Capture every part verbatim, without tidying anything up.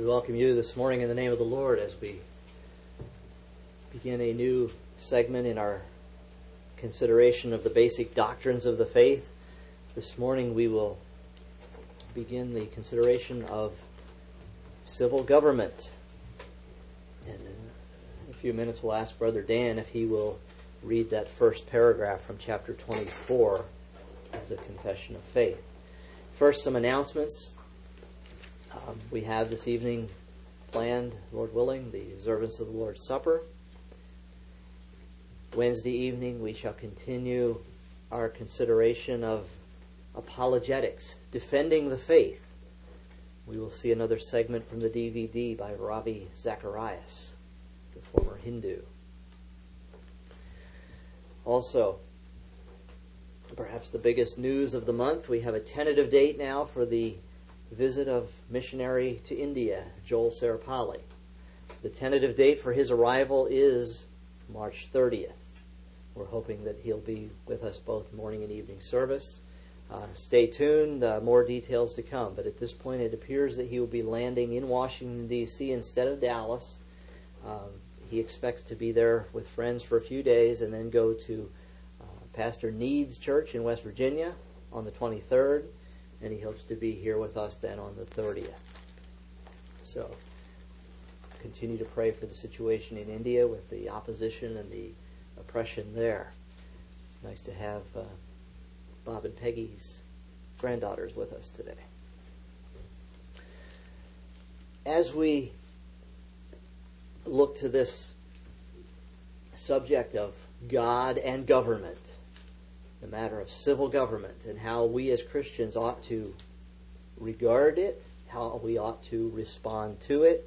We welcome you this morning in the name of the Lord as we begin a new segment in our consideration of the basic doctrines of the faith. This morning we will begin the consideration of civil government. And in a few minutes we'll ask Brother Dan if he will read that first paragraph from chapter twenty-four of the Confession of Faith. First, some announcements. Um, we have this evening planned, Lord willing, the observance of the Lord's Supper. Wednesday evening we shall continue our consideration of apologetics, defending the faith. We will see another segment from the D V D by Ravi Zacharias, the former Hindu. Also, perhaps the biggest news of the month, we have a tentative date now for the visit of missionary to India, Joel Sarapalli. The tentative date for his arrival is March thirtieth. We're hoping that he'll be with us both morning and evening service. Uh, stay tuned, uh, more details to come. But at this point it appears that he will be landing in Washington, D C instead of Dallas. Um, he expects to be there with friends for a few days and then go to uh, Pastor Need's church in West Virginia on the twenty-third. And he hopes to be here with us then on the thirtieth. So, continue to pray for the situation in India with the opposition and the oppression there. It's nice to have uh, Bob and Peggy's granddaughters with us today. As we look to this subject of God and government, the matter of civil government, and how we as Christians ought to regard it, how we ought to respond to it,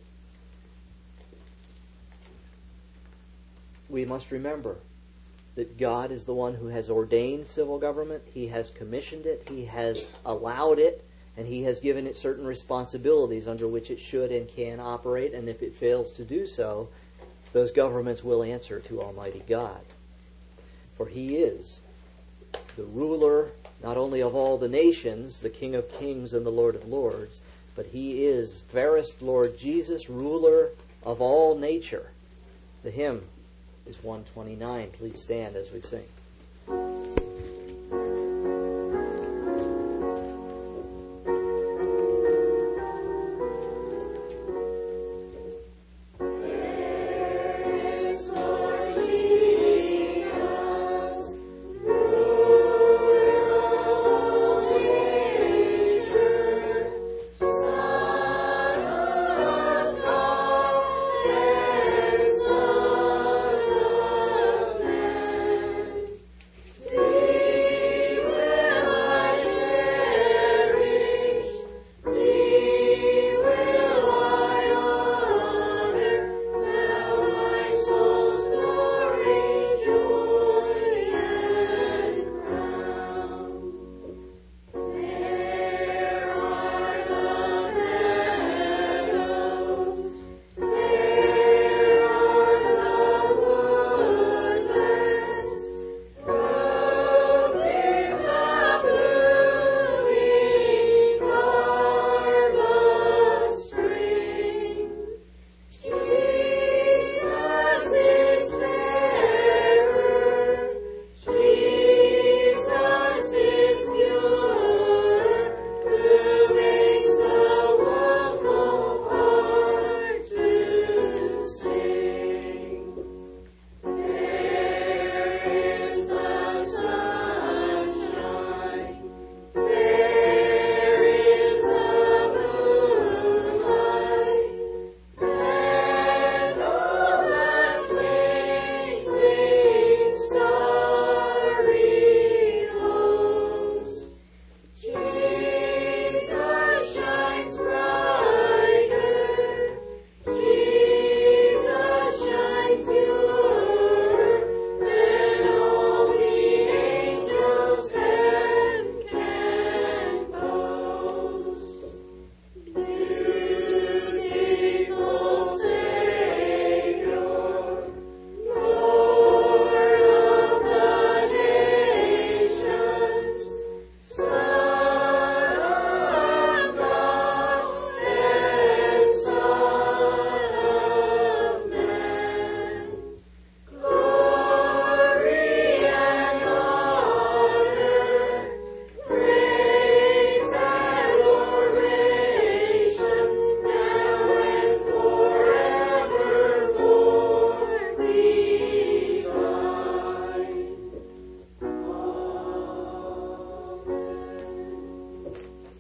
we must remember that God is the one who has ordained civil government. He has commissioned it. He has allowed it. And He has given it certain responsibilities under which it should and can operate. And if it fails to do so, those governments will answer to Almighty God. For He is the ruler not only of all the nations, the King of kings and the Lord of lords, but He is, fairest Lord Jesus, ruler of all nature. The hymn is one twenty-nine. Please stand as we sing.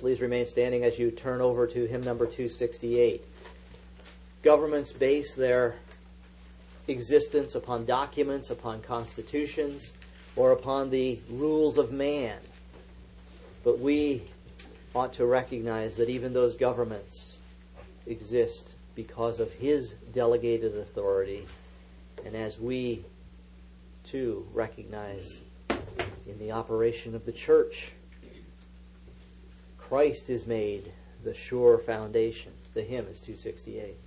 please remain standing as you turn over to hymn number two sixty-eight. Governments base their existence upon documents, upon constitutions, or upon the rules of man. But we ought to recognize that even those governments exist because of His delegated authority, and as we too recognize in the operation of the church, Christ is made the sure foundation. The hymn is two sixty-eight.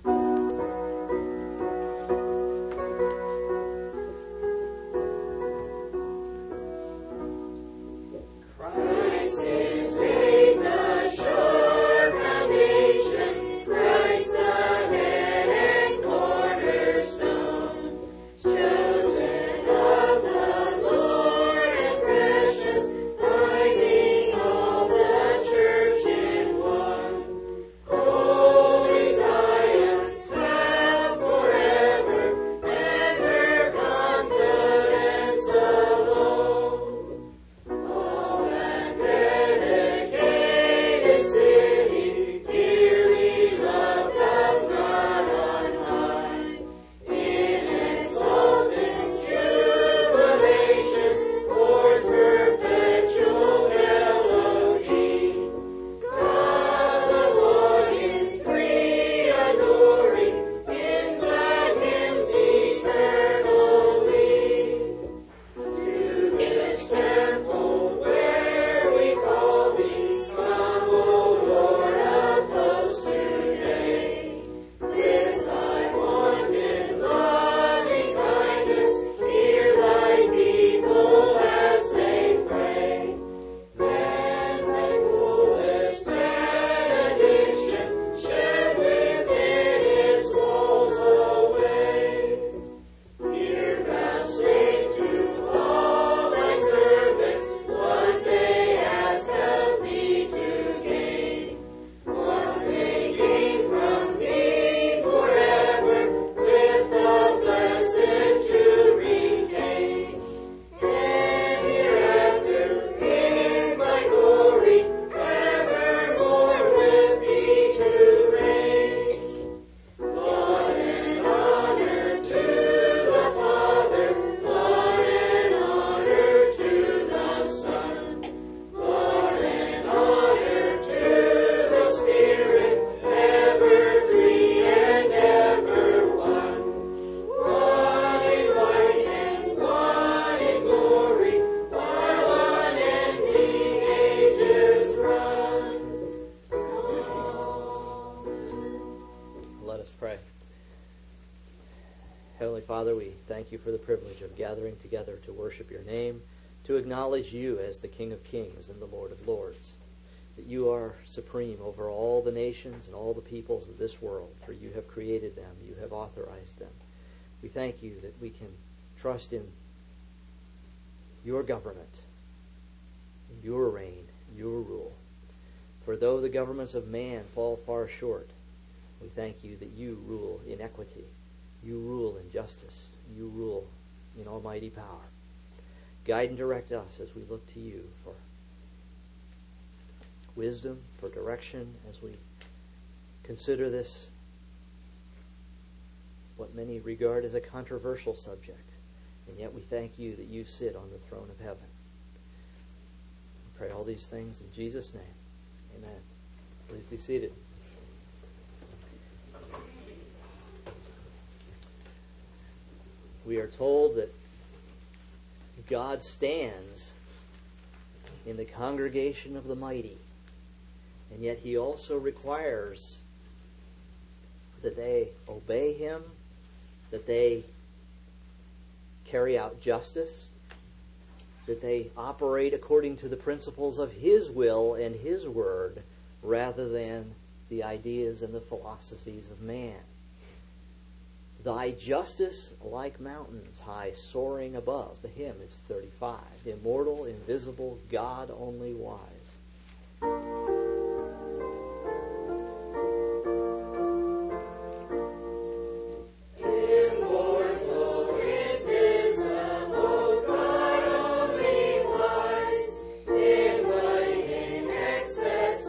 Father, we thank you for the privilege of gathering together to worship your name, to acknowledge you as the King of Kings and the Lord of Lords, that you are supreme over all the nations and all the peoples of this world, for you have created them, you have authorized them. We thank you that we can trust in your government, your reign, your rule. For though the governments of man fall far short, we thank you that you rule in equity, you rule in justice, you rule in almighty power. Guide and direct us as we look to you for wisdom, for direction, as we consider this, what many regard as a controversial subject. And yet we thank you that you sit on the throne of heaven. We pray all these things in Jesus' name. Amen. Please be seated. We are told that God stands in the congregation of the mighty, and yet he also requires that they obey him, that they carry out justice, that they operate according to the principles of his will and his word, rather than the ideas and the philosophies of man. Thy justice like mountains high soaring above. The hymn is thirty-five. Immortal, invisible, God only wise. Excess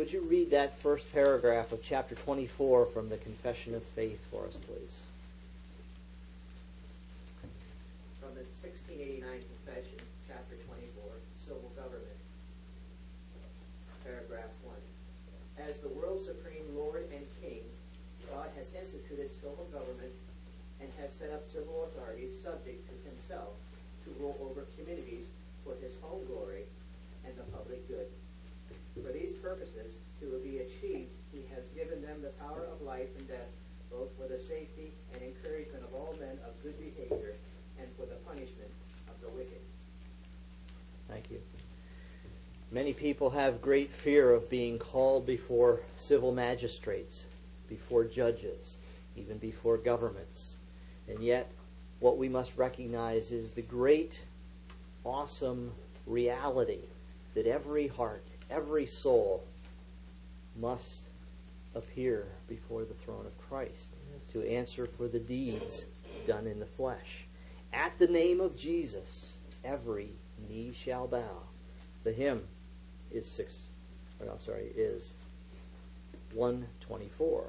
would you read that first paragraph of chapter twenty-four from the Confession of Faith for us, please? From the sixteen eighty-nine Confession, chapter twenty-four, Civil Government. Paragraph one. As the world's supreme Lord and King, God has instituted civil government and has set up civil authorities subject to himself to rule over communities for his own glory and the public good. For these purposes, to be achieved, he has given them the power of life and death, both for the safety and encouragement of all men of good behavior and for the punishment of the wicked. Thank you. Many people have great fear of being called before civil magistrates, before judges, even before governments. And yet, what we must recognize is the great, awesome reality that every heart, every soul must appear before the throne of Christ to answer for the deeds done in the flesh. At the name of Jesus, every knee shall bow. The hymn is six. Or I'm sorry, is one twenty-four.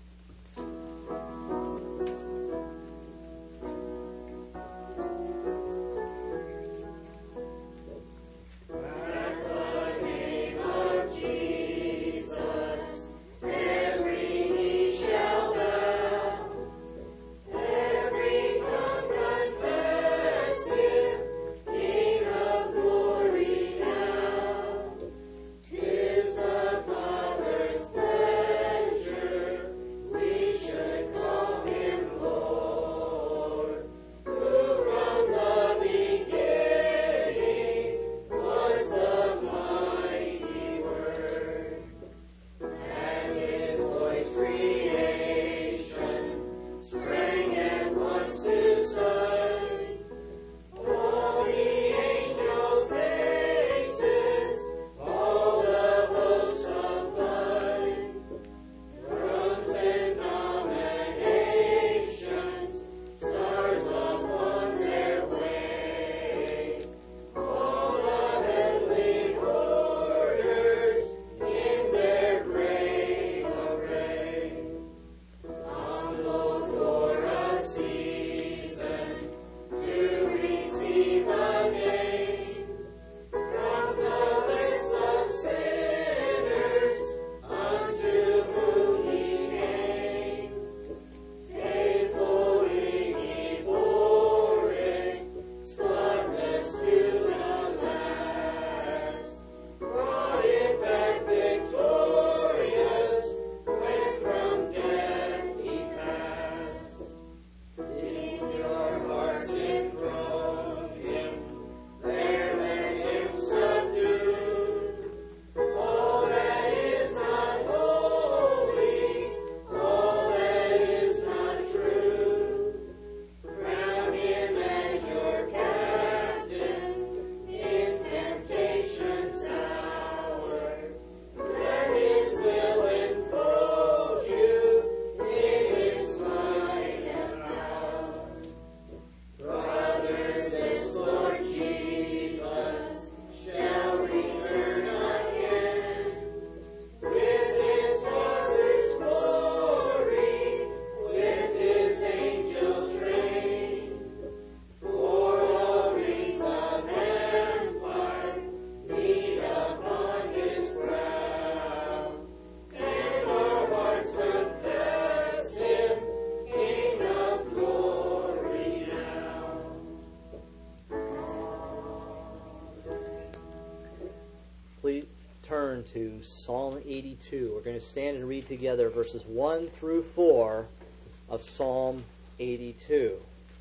Turn to Psalm eighty-two. We're going to stand and read together verses one through four of Psalm eighty-two.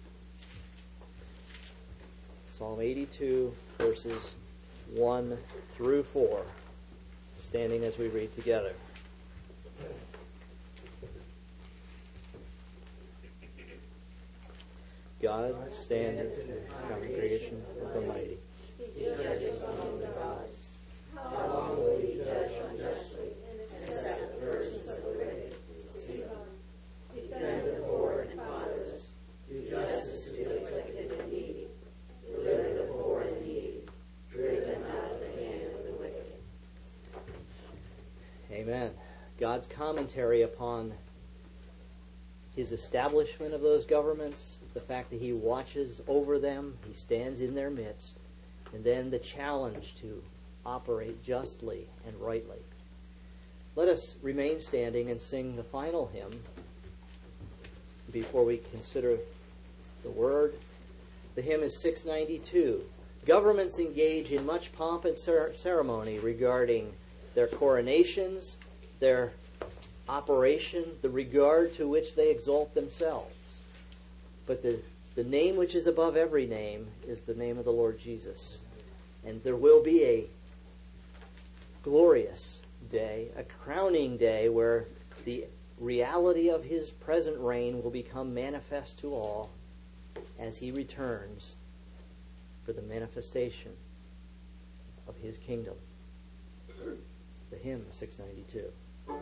Psalm eighty-two, verses one through four. Standing as we read together. God standeth in the congregation of the mighty. He judges among the gods. How long will he judge unjustly and accept the persons of the wicked? Defend the poor and fatherless. Do justice to the afflicted and needy. Deliver the poor and needy. Drive them out of the hand of the wicked. Amen. God's commentary upon his establishment of those governments, the fact that he watches over them, he stands in their midst, and then the challenge to operate justly and rightly. Let us remain standing and sing the final hymn before we consider the word. The hymn is six ninety-two. Governments engage in much pomp and cer- ceremony regarding their coronations, their operation, the regard to which they exalt themselves. But the, the name which is above every name is the name of the Lord Jesus. And there will be a glorious day, a crowning day, where the reality of his present reign will become manifest to all as he returns for the manifestation of his kingdom. The hymn six ninety-two.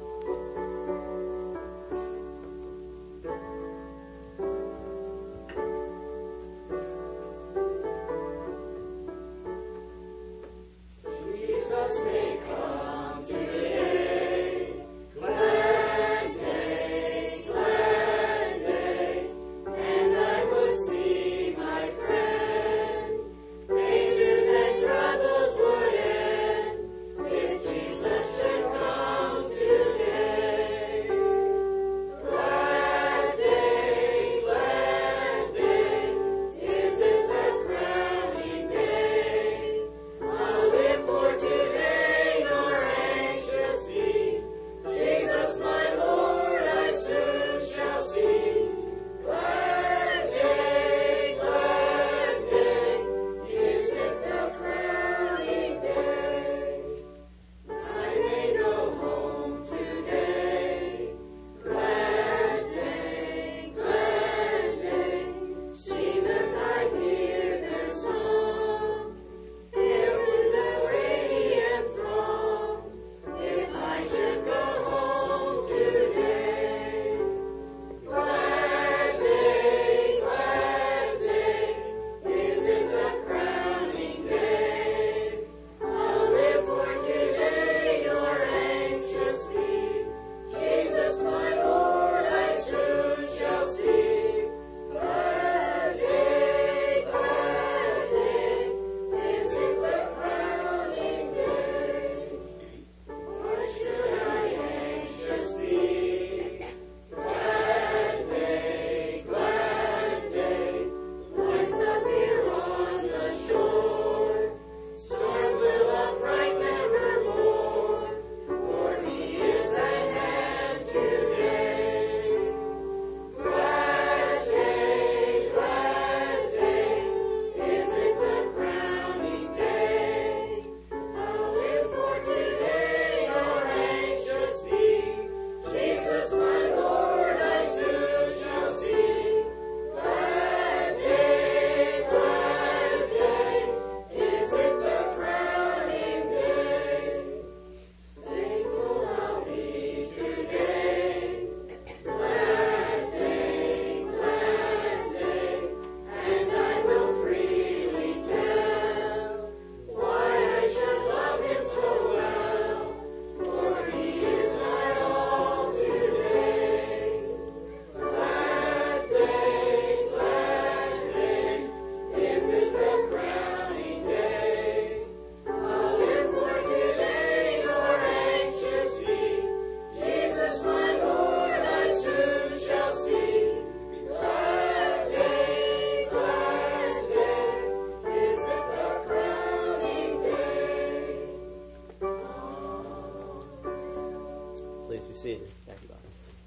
Seated. Thank you,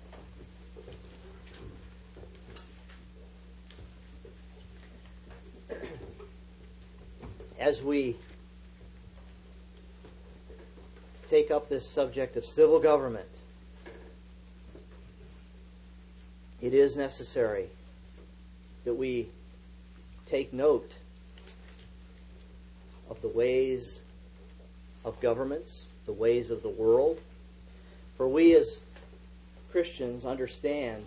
Bob. As we take up this subject of civil government, it is necessary that we take note of the ways of governments, the ways of the world. For we as Christians understand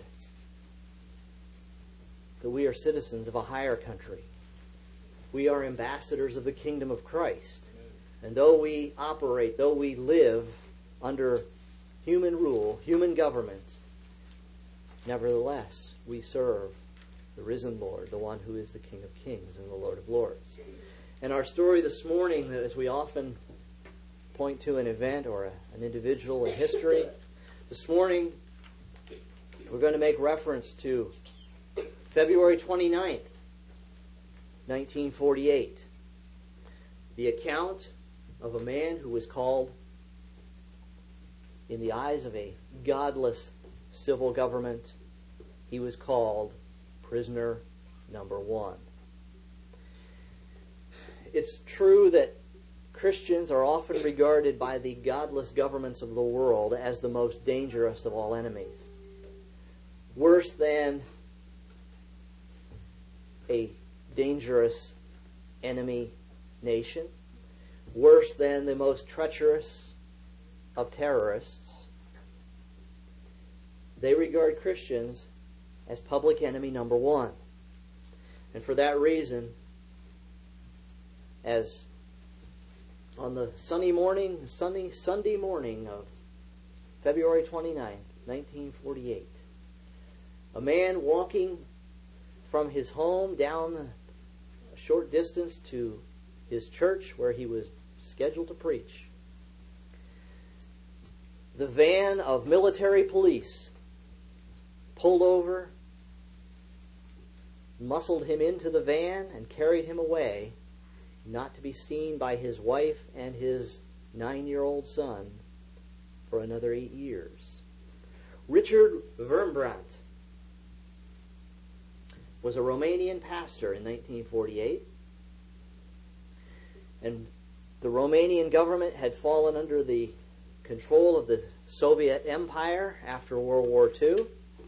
that we are citizens of a higher country. We are ambassadors of the kingdom of Christ. And though we operate, though we live under human rule, human government, nevertheless, we serve the risen Lord, the one who is the King of Kings and the Lord of Lords. And our story this morning, as we often point to an event or a, an individual in history, this morning we're going to make reference to February twenty-ninth, nineteen forty-eight. The account of a man who was called, in the eyes of a godless civil government, he was called prisoner number one. It's true that Christians are often regarded by the godless governments of the world as the most dangerous of all enemies. Worse than a dangerous enemy nation. Worse than the most treacherous of terrorists. They regard Christians as public enemy number one. And for that reason, as on the sunny morning, sunny Sunday morning of February twenty-ninth, nineteen forty-eight, a man walking from his home down a short distance to his church where he was scheduled to preach, the van of military police pulled over, muscled him into the van, and carried him away, not to be seen by his wife and his nine-year-old son for another eight years. Richard Wurmbrand was a Romanian pastor in nineteen forty-eight, and the Romanian government had fallen under the control of the Soviet Empire after World War Two.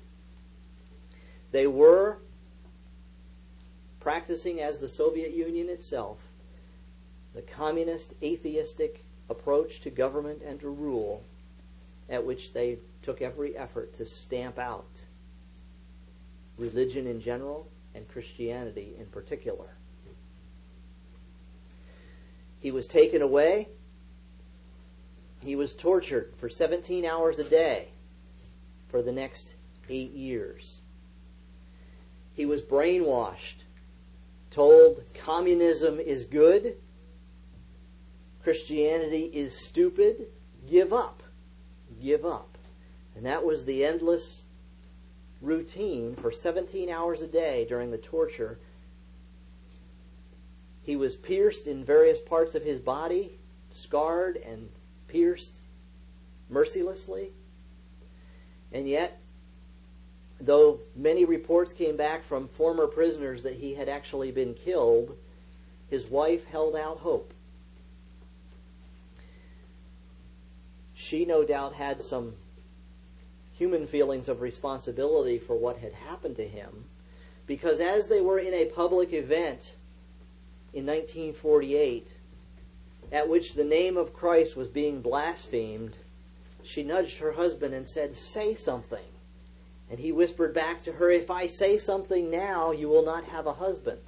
They were practicing, as the Soviet Union itself, the communist, atheistic approach to government and to rule, at which they took every effort to stamp out religion in general and Christianity in particular. He was taken away. He was tortured for seventeen hours a day for the next eight years. He was brainwashed, told communism is good, Christianity is stupid, give up, give up. And that was the endless routine for seventeen hours a day during the torture. He was pierced in various parts of his body, scarred and pierced mercilessly. And yet, though many reports came back from former prisoners that he had actually been killed, his wife held out hope. She no doubt had some human feelings of responsibility for what had happened to him, because as they were in a public event in nineteen forty-eight, at which the name of Christ was being blasphemed, she nudged her husband and said, "Say something." And he whispered back to her, "If I say something now, you will not have a husband."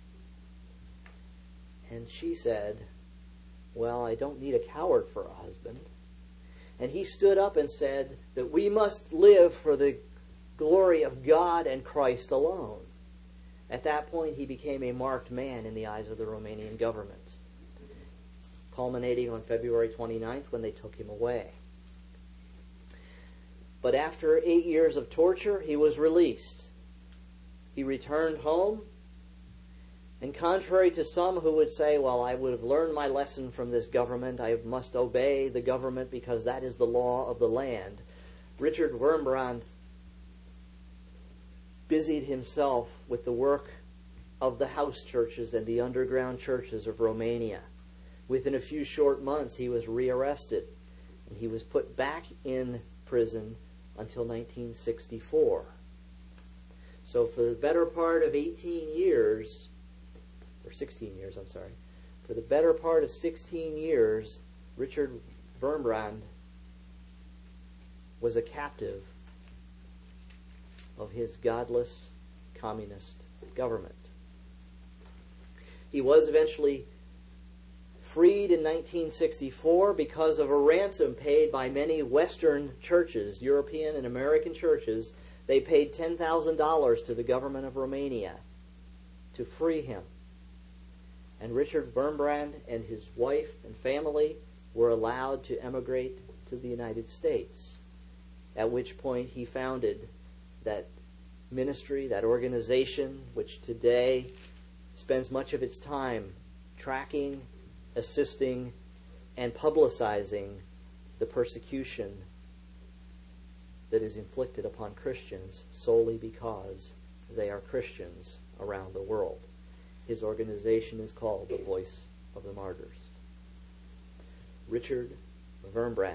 And she said, "Well, I don't need a coward for a husband." And he stood up and said that we must live for the glory of God and Christ alone. At that point, he became a marked man in the eyes of the Romanian government, culminating on February twenty-ninth when they took him away. But after eight years of torture, he was released. He returned home, and contrary to some who would say, well, I would have learned my lesson from this government, I must obey the government because that is the law of the land, Richard Wurmbrand busied himself with the work of the house churches and the underground churches of Romania. Within a few short months, he was rearrested, and he was put back in prison until nineteen sixty-four. So for the better part of eighteen years, or sixteen years, I'm sorry, for the better part of sixteen years, Richard Wurmbrand was a captive of his godless communist government. He was eventually freed in nineteen sixty-four because of a ransom paid by many Western churches, European and American churches. They paid ten thousand dollars to the government of Romania to free him. And Richard Wurmbrand and his wife and family were allowed to emigrate to the United States, at which point he founded that ministry, that organization, which today spends much of its time tracking, assisting, and publicizing the persecution that is inflicted upon Christians solely because they are Christians around the world. His organization is called the Voice of the Martyrs. Richard Wurmbrand.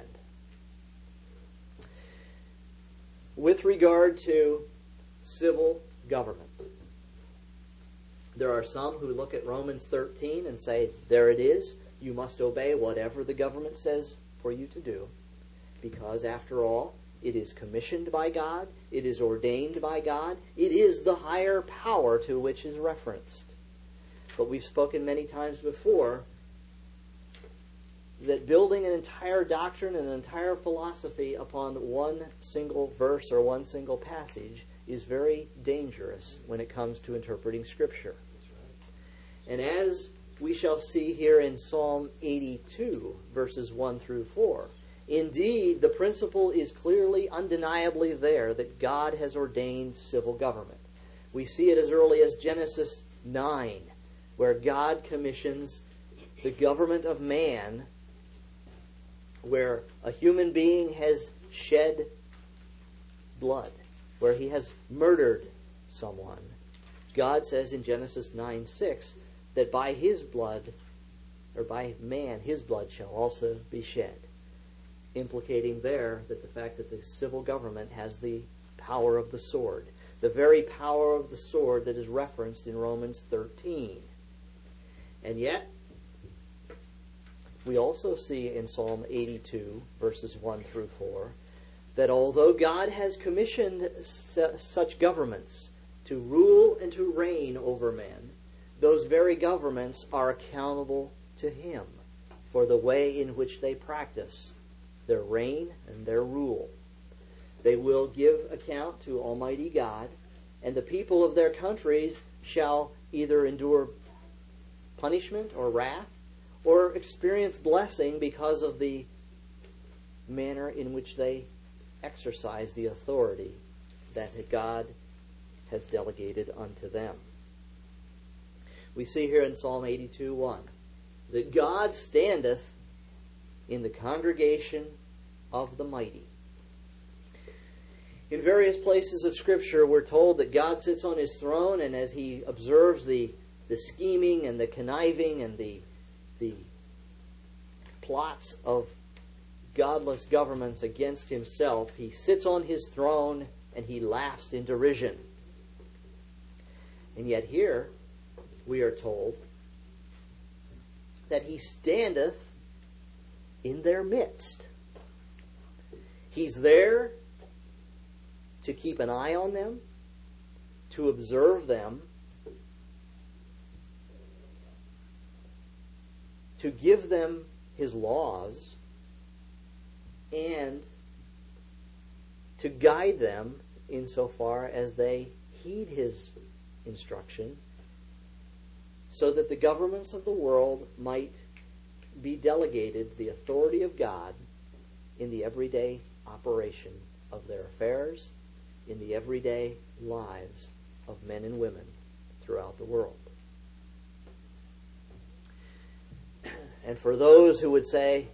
With regard to civil government, there are some who look at Romans thirteen and say, there it is, you must obey whatever the government says for you to do, because after all, it is commissioned by God, it is ordained by God, it is the higher power to which is referenced. But we've spoken many times before that building an entire doctrine and an entire philosophy upon one single verse or one single passage is very dangerous when it comes to interpreting Scripture. And as we shall see here in Psalm eighty-two, verses one through four, indeed, the principle is clearly, undeniably there that God has ordained civil government. We see it as early as Genesis nine, where God commissions the government of man, where a human being has shed blood, where he has murdered someone. God says in Genesis nine six that by his blood, or by man, his blood shall also be shed. Implicating there that the fact that the civil government has the power of the sword, the very power of the sword that is referenced in Romans thirteen. And yet, we also see in Psalm eighty-two, verses one through four, that although God has commissioned su- such governments to rule and to reign over men, those very governments are accountable to Him for the way in which they practice their reign and their rule. They will give account to Almighty God, and the people of their countries shall either endure punishment or wrath, or experience blessing because of the manner in which they exercise the authority that God has delegated unto them. We see here in Psalm eighty-two one that God standeth in the congregation of the mighty. In various places of Scripture, we're told that God sits on His throne, and as He observes the, the scheming and the conniving and the, the plots of godless governments against Himself, He sits on His throne and He laughs in derision. And yet here, we are told that He standeth in their midst. He's there to keep an eye on them, to observe them, to give them His laws, and to guide them insofar as they heed His instruction, so that the governments of the world might be delegated the authority of God in the everyday operation of their affairs, in the everyday lives of men and women throughout the world. And for those who would say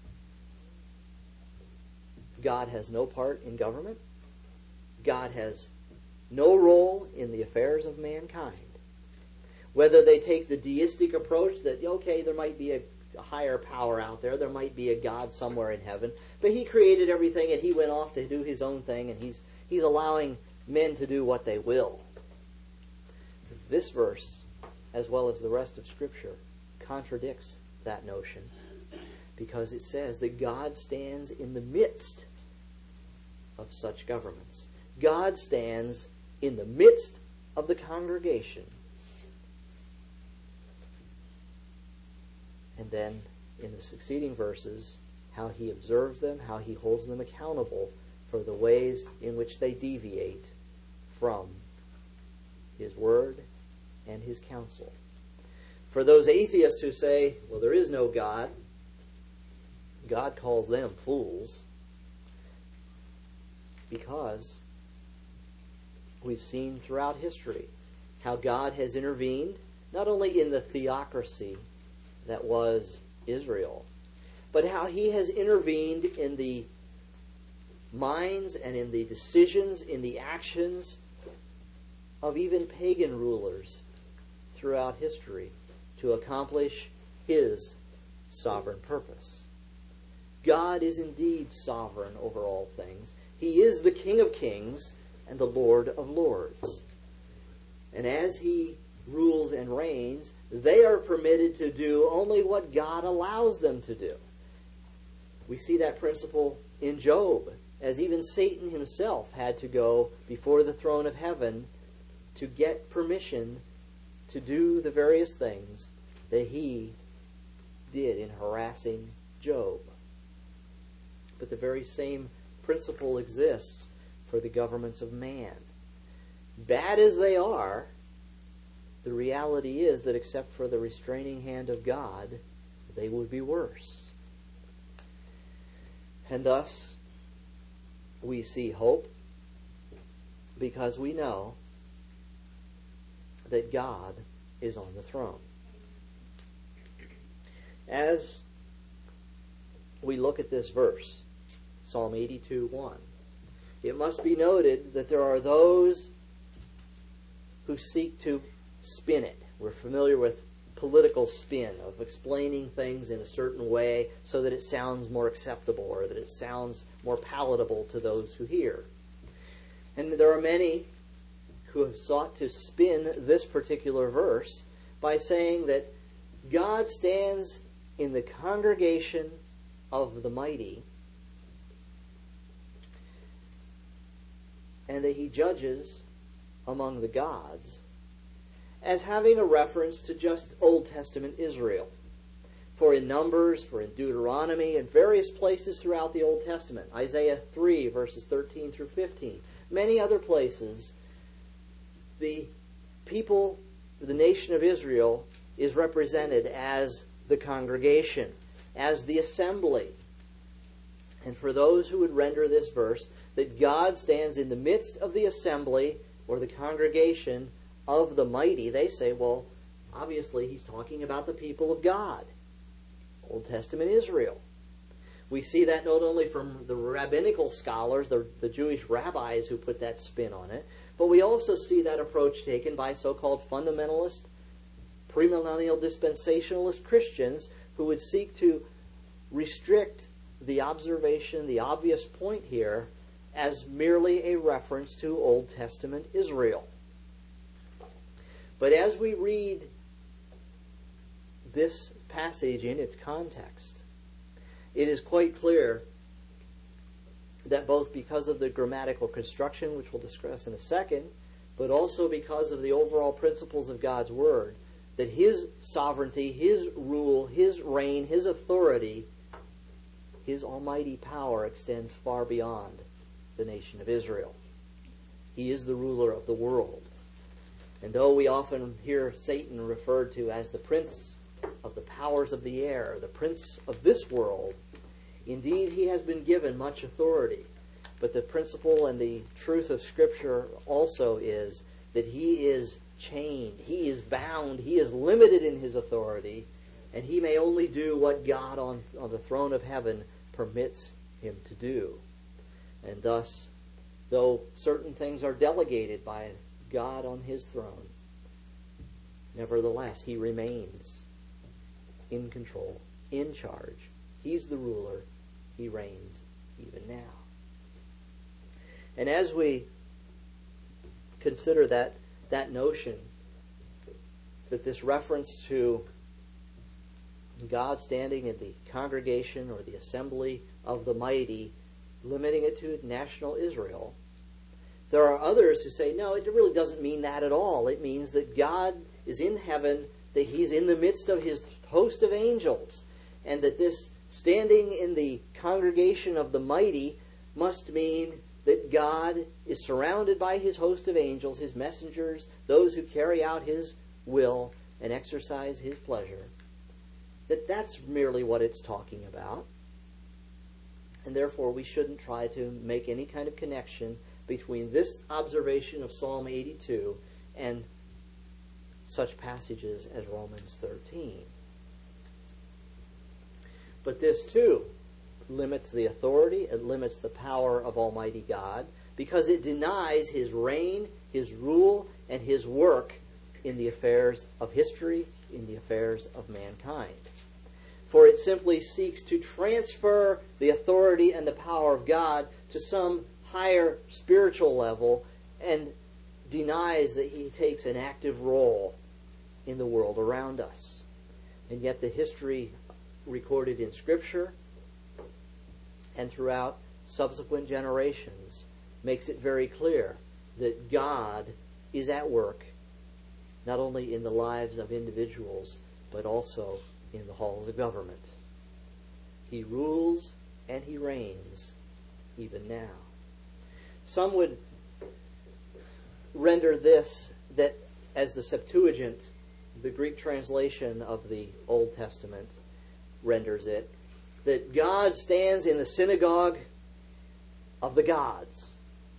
God has no part in government, God has no role in the affairs of mankind, whether they take the deistic approach that, okay, there might be a, a higher power out there, there might be a God somewhere in heaven, but He created everything and He went off to do His own thing, and He's He's allowing men to do what they will. This verse, as well as the rest of Scripture, contradicts that notion, because it says that God stands in the midst of such governments. God stands in the midst of the congregation. And then in the succeeding verses, how he observes them, how he holds them accountable for the ways in which they deviate from his word and his counsel. For those atheists who say, well, there is no God, God calls them fools, because we've seen throughout history how God has intervened, not only in the theocracy that was Israel, but how he has intervened in the minds and in the decisions, in the actions of even pagan rulers throughout history to accomplish his sovereign purpose. God is indeed sovereign over all things. He is the King of kings and the Lord of lords. And as he rules and reigns, they are permitted to do only what God allows them to do. We see that principle in Job, as even Satan himself had to go before the throne of heaven to get permission to do the various things that he did in harassing Job. But the very same principle exists for the governments of man. Bad as they are, the reality is that except for the restraining hand of God, they would be worse. And thus, we see hope because we know that God is on the throne. As we look at this verse, Psalm eighty-two one, it must be noted that there are those who seek to spin it. We're familiar with political spin, of explaining things in a certain way so that it sounds more acceptable or that it sounds more palatable to those who hear. And there are many who have sought to spin this particular verse by saying that God stands in the congregation of the mighty and that he judges among the gods, as having a reference to just Old Testament Israel. For in Numbers, for in Deuteronomy, and various places throughout the Old Testament, Isaiah three, verses thirteen through fifteen, many other places, the people, the nation of Israel, is represented as the congregation, as the assembly. And for those who would render this verse, that God stands in the midst of the assembly, or the congregation of the mighty, they say, well, obviously he's talking about the people of God, Old Testament Israel. We see that not only from the rabbinical scholars, the, the Jewish rabbis who put that spin on it, but we also see that approach taken by so-called fundamentalist, premillennial dispensationalist Christians who would seek to restrict the observation, the obvious point here, as merely a reference to Old Testament Israel. But as we read this passage in its context, it is quite clear that both because of the grammatical construction, which we'll discuss in a second, but also because of the overall principles of God's Word, that His sovereignty, His rule, His reign, His authority, His almighty power extends far beyond the nation of Israel. He is the ruler of the world. And though we often hear Satan referred to as the prince of the powers of the air, the prince of this world, indeed he has been given much authority. But the principle and the truth of Scripture also is that he is chained, he is bound, he is limited in his authority, and he may only do what God on, on the throne of heaven permits him to do. And thus, though certain things are delegated by God on his throne, nevertheless, he remains in control, in charge. He's the ruler. He reigns even now. And as we consider that, that notion, that this reference to God standing in the congregation or the assembly of the mighty, limiting it to national Israel, there are others who say, no, it really doesn't mean that at all. It means that God is in heaven, that He's in the midst of His host of angels, and that this standing in the congregation of the mighty must mean that God is surrounded by his host of angels, his messengers, those who carry out his will and exercise his pleasure. That that's merely what it's talking about. And therefore we shouldn't try to make any kind of connection between this observation of Psalm eighty-two and such passages as Romans thirteen. But this too limits the authority, it limits the power of Almighty God, because it denies his reign, his rule, and his work in the affairs of history, in the affairs of mankind. For it simply seeks to transfer the authority and the power of God to some higher spiritual level and denies that he takes an active role in the world around us. And yet the history recorded in Scripture and throughout subsequent generations makes it very clear that God is at work not only in the lives of individuals but also in the halls of government. He rules and he reigns even now. Some would render this that as the Septuagint, the Greek translation of the Old Testament, renders it, that God stands in the synagogue of the gods.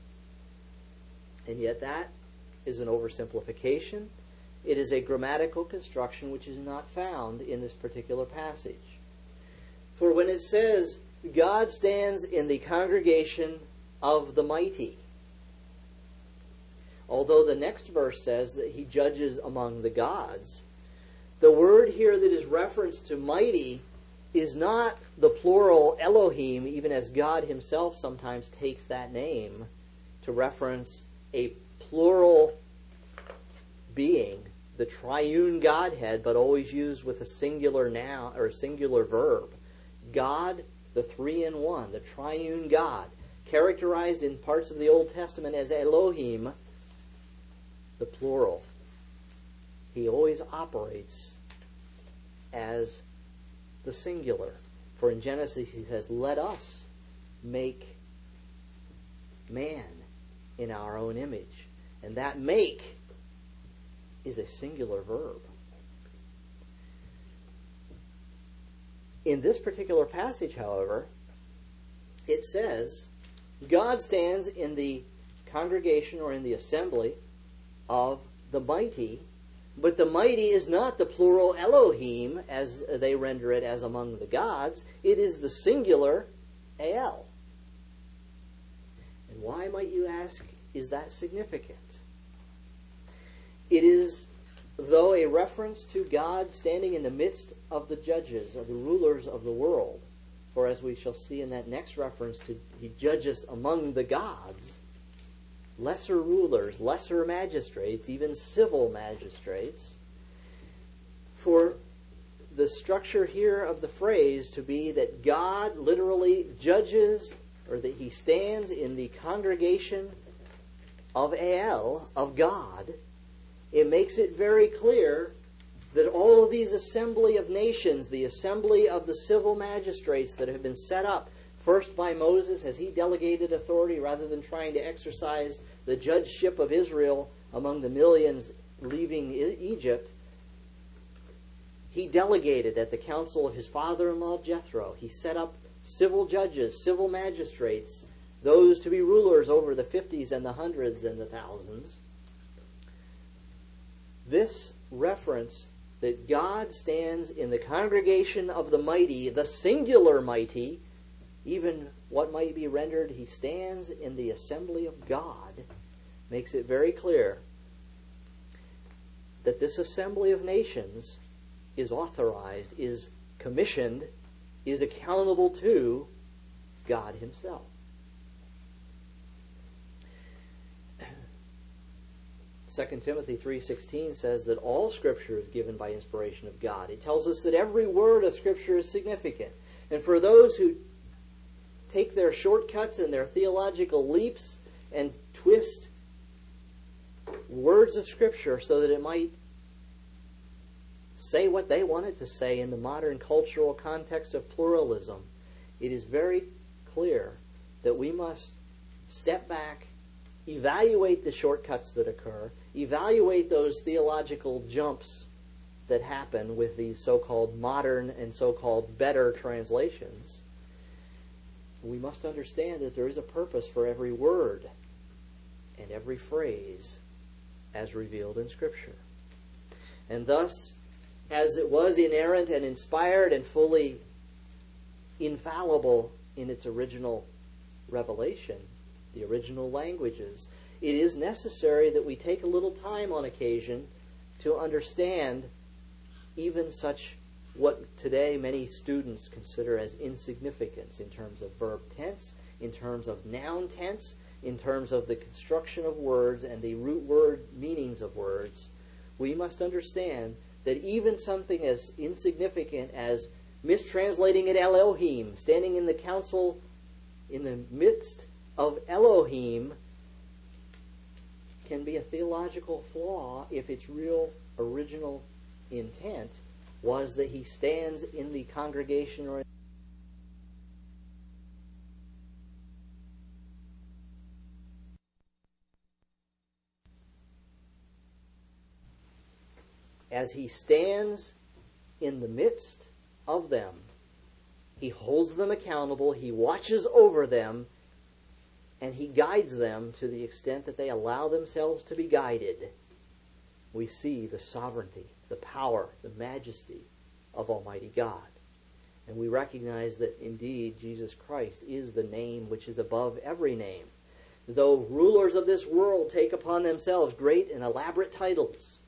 And yet that is an oversimplification. It is a grammatical construction which is not found in this particular passage. For when it says, God stands in the congregation of the mighty, although the next verse says that he judges among the gods, the word here that is referenced to mighty is not the plural Elohim, even as God himself sometimes takes that name to reference a plural being, the triune Godhead, but always used with a singular noun or a singular verb. God, the three in one, the triune God, characterized in parts of the Old Testament as Elohim, the plural. He always operates as the singular. For in Genesis he says, let us make man in our own image. And that make is a singular verb. In this particular passage, however, it says, God stands in the congregation or in the assembly of the mighty, but the mighty is not the plural Elohim, as they render it as among the gods. It is the singular El. And why, might you ask, is that significant? It is, though, a reference to God standing in the midst of the judges, of the rulers of the world. For as we shall see in that next reference, to he judges among the gods, lesser rulers, lesser magistrates, even civil magistrates. For the structure here of the phrase to be that God literally judges, or that he stands in the congregation of El, of God, it makes it very clear that all of these assembly of nations, the assembly of the civil magistrates that have been set up first by Moses as he delegated authority rather than trying to exercise the judgeship of Israel among the millions leaving Egypt, he delegated at the council of his father-in-law Jethro. He set up civil judges, civil magistrates, those to be rulers over the fifties and the hundreds and the thousands. This reference that God stands in the congregation of the mighty, the singular mighty, even what might be rendered, he stands in the assembly of God, makes it very clear that this assembly of nations is authorized, is commissioned, is accountable to God himself. Second Timothy three sixteen says that all Scripture is given by inspiration of God. It tells us that every word of Scripture is significant. And for those who take their shortcuts and their theological leaps and twist words of Scripture so that it might say what they wanted to say in the modern cultural context of pluralism, it is very clear that we must step back, evaluate the shortcuts that occur, evaluate those theological jumps that happen with these so-called modern and so-called better translations. We must understand that there is a purpose for every word and every phrase as revealed in Scripture. And thus, as it was inerrant and inspired and fully infallible in its original revelation, the original languages, it is necessary that we take a little time on occasion to understand even such what today many students consider as insignificance in terms of verb tense, in terms of noun tense, in terms of the construction of words and the root word meanings of words. We must understand that even something as insignificant as mistranslating it Elohim, standing in the council in the midst of Elohim, can be a theological flaw if its real original intent was that he stands in the congregation or as he stands in the midst of them, he holds them accountable, he watches over them, and he guides them to the extent that they allow themselves to be guided. We see the sovereignty, the power, the majesty of Almighty God. And we recognize that indeed Jesus Christ is the name which is above every name. Though rulers of this world take upon themselves great and elaborate titles,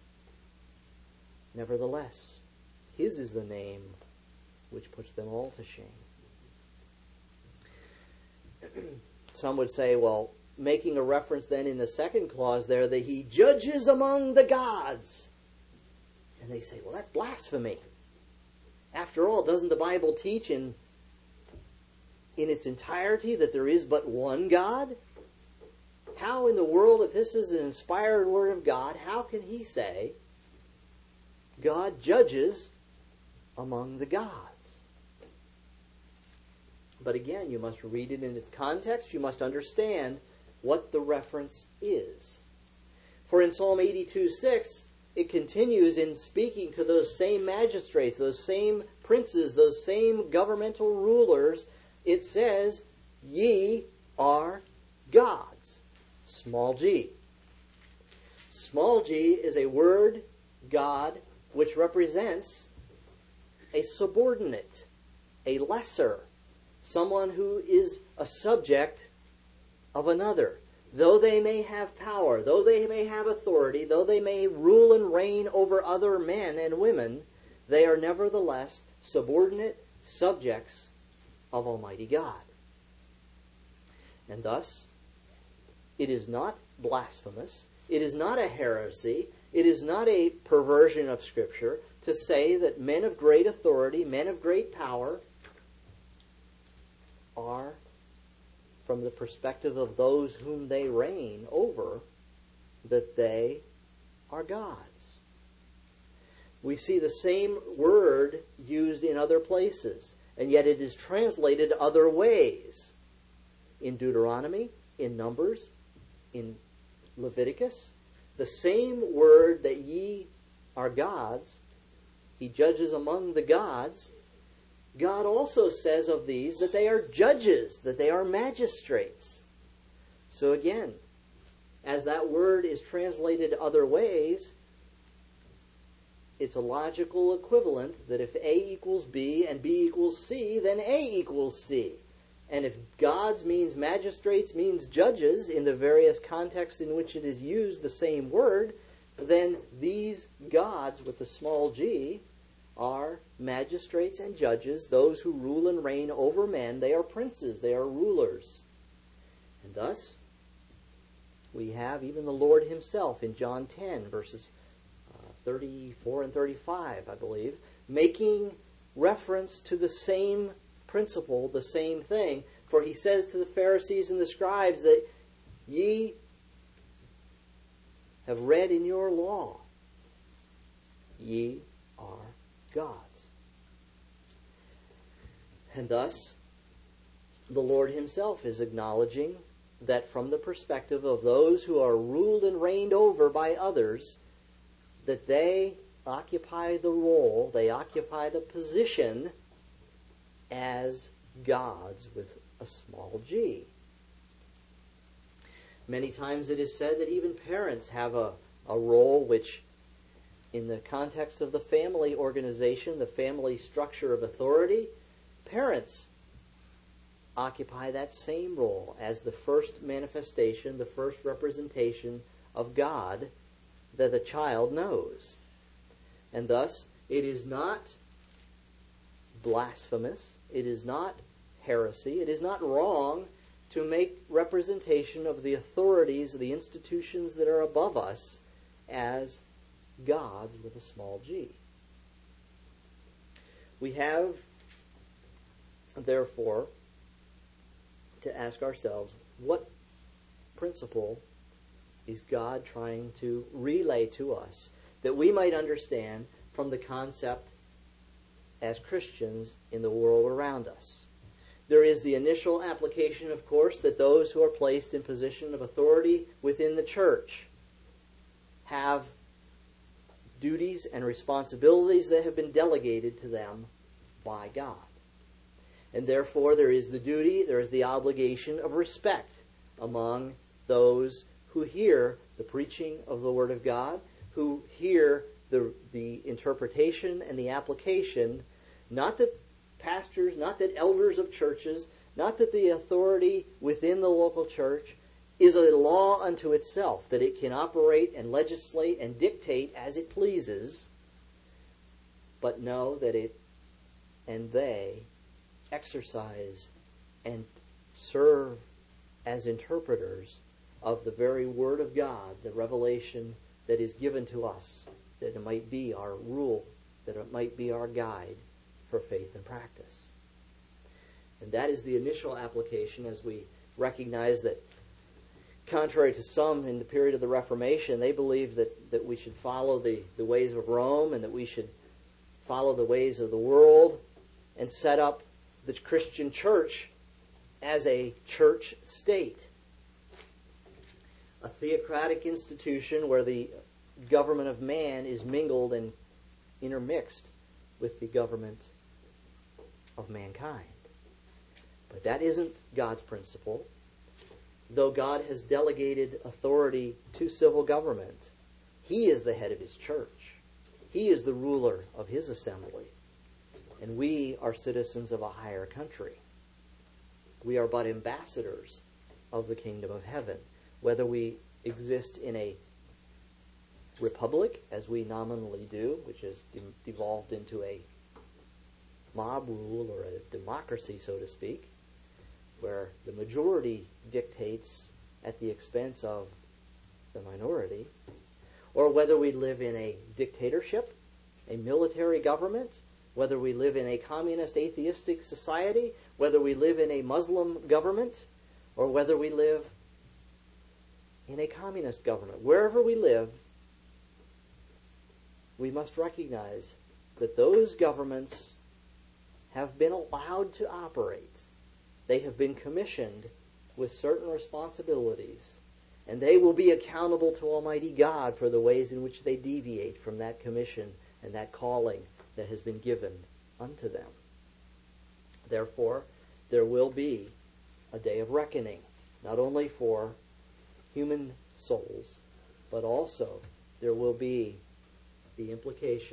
nevertheless, His is the name which puts them all to shame. Some would say, well, making a reference then in the second clause there that He judges among the gods. And they say, well, that's blasphemy. After all, doesn't the Bible teach in, in its entirety that there is but one God? How in the world, if this is an inspired word of God, how can He say God judges among the gods? But again, you must read it in its context. You must understand what the reference is. For in Psalm eighty-two six, it continues in speaking to those same magistrates, those same princes, those same governmental rulers. It says, ye are gods. Small g. Small g is a word, God, which represents a subordinate, a lesser, someone who is a subject of another. Though they may have power, though they may have authority, though they may rule and reign over other men and women, they are nevertheless subordinate subjects of Almighty God. And thus, it is not blasphemous, it is not a heresy, it is not a perversion of Scripture to say that men of great authority, men of great power, are, from the perspective of those whom they reign over, that they are gods. We see the same word used in other places, and yet it is translated other ways. In Deuteronomy, in Numbers, in Leviticus, the same word that ye are gods, He judges among the gods, God also says of these that they are judges, that they are magistrates. So again, as that word is translated other ways, it's a logical equivalent that if A equals B and B equals C, then A equals C. And if gods means magistrates means judges in the various contexts in which it is used the same word, then these gods with the small g are magistrates and judges, those who rule and reign over men. They are princes, they are rulers. And thus, we have even the Lord Himself in John ten, verses uh, thirty-four and thirty-five, I believe, making reference to the same principle, the same thing. For He says to the Pharisees and the scribes that ye have read in your law, ye are God's. And thus, the Lord himself is acknowledging that from the perspective of those who are ruled and reigned over by others, that they occupy the role, they occupy the position as gods with a small g. Many times it is said that even parents have a, a role which, in the context of the family organization, the family structure of authority, parents occupy that same role as the first manifestation, the first representation of God that a child knows. And thus, it is not blasphemous, it is not heresy, it is not wrong to make representation of the authorities, the institutions that are above us, as gods with a small g. We have, therefore, to ask ourselves, what principle is God trying to relay to us that we might understand from the concept as Christians in the world around us? There is the initial application, of course, that those who are placed in position of authority within the church have duties and responsibilities that have been delegated to them by God. And therefore there is the duty, there is the obligation of respect among those who hear the preaching of the Word of God, who hear the, the interpretation and the application, not that pastors, not that elders of churches, not that the authority within the local church is a law unto itself, that it can operate and legislate and dictate as it pleases, but know that it and they exercise and serve as interpreters of the very Word of God, the revelation that is given to us, that it might be our rule, that it might be our guide for faith and practice. And that is the initial application, as we recognize that, contrary to some in the period of the Reformation, they believed that, that we should follow the, the ways of Rome and that we should follow the ways of the world and set up the Christian church as a church state. A theocratic institution where the government of man is mingled and intermixed with the government of mankind. But that isn't God's principle. Though God has delegated authority to civil government, He is the head of His church. He is the ruler of His assembly. And we are citizens of a higher country. We are but ambassadors of the kingdom of heaven. Whether we exist in a republic, as we nominally do, which has de- devolved into a mob rule or a democracy, so to speak, where the majority dictates at the expense of the minority, or whether we live in a dictatorship, a military government, whether we live in a communist atheistic society, whether we live in a Muslim government, or whether we live in a communist government. Wherever we live, we must recognize that those governments have been allowed to operate. They have been commissioned with certain responsibilities, and they will be accountable to Almighty God for the ways in which they deviate from that commission and that calling that has been given unto them. Therefore, there will be a day of reckoning, not only for human souls, but also there will be the implication,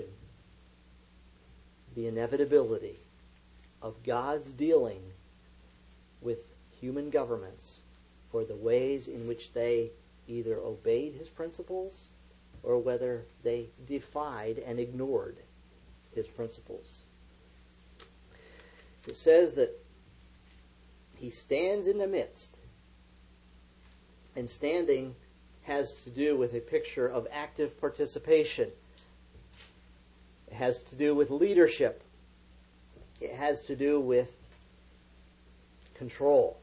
the inevitability of God's dealing with human governments for the ways in which they either obeyed His principles or whether they defied and ignored His principles. It says that He stands in the midst, and standing has to do with a picture of active participation. It has to do with leadership. It has to do with control.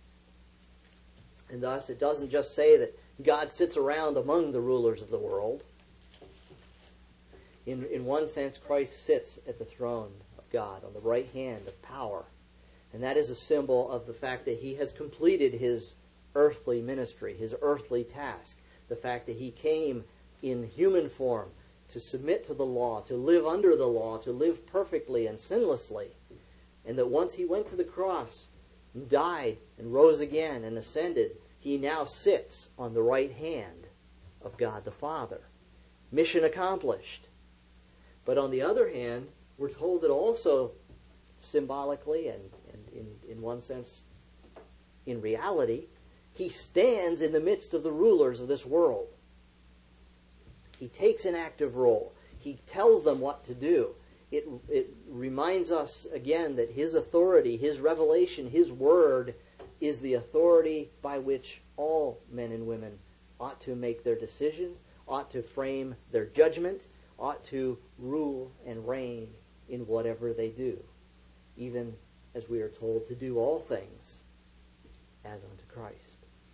And thus it doesn't just say that God sits around among the rulers of the world. In, in one sense, Christ sits at the throne of God on the right hand of power. And that is a symbol of the fact that he has completed his earthly ministry, his earthly task. The fact that he came in human form to submit to the law, to live under the law, to live perfectly and sinlessly. And that once he went to the cross and died and rose again and ascended, he now sits on the right hand of God the Father. Mission accomplished. But on the other hand, we're told that also symbolically and, and in, in one sense, in reality, he stands in the midst of the rulers of this world. He takes an active role. He tells them what to do. It, it reminds us again that his authority, his revelation, his word is the authority by which all men and women ought to make their decisions, ought to frame their judgment, ought to rule and reign in whatever they do, even as we are told to do all things as unto Christ.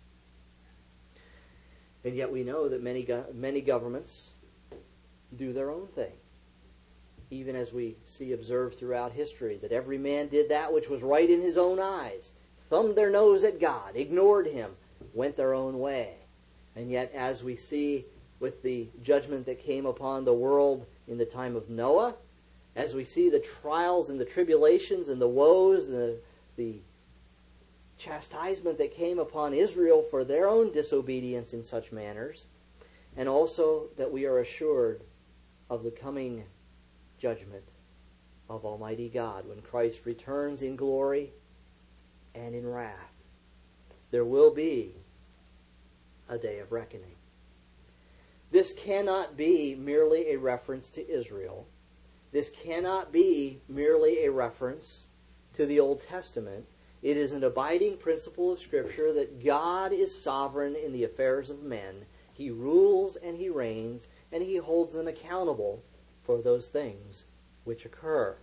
And yet we know that many go- many governments do their own thing. Even as we see observed throughout history, that every man did that which was right in his own eyes, thumbed their nose at God, ignored him, went their own way. And yet as we see with the judgment that came upon the world in the time of Noah, as we see the trials and the tribulations and the woes, the, the chastisement that came upon Israel for their own disobedience in such manners, and also that we are assured of the coming judgment of Almighty God when Christ returns in glory and in wrath. There will be a day of reckoning. This cannot be merely a reference to Israel. This cannot be merely a reference to the Old Testament. It is an abiding principle of Scripture that God is sovereign in the affairs of men. He rules and he reigns, and he holds them accountable for those things which occur.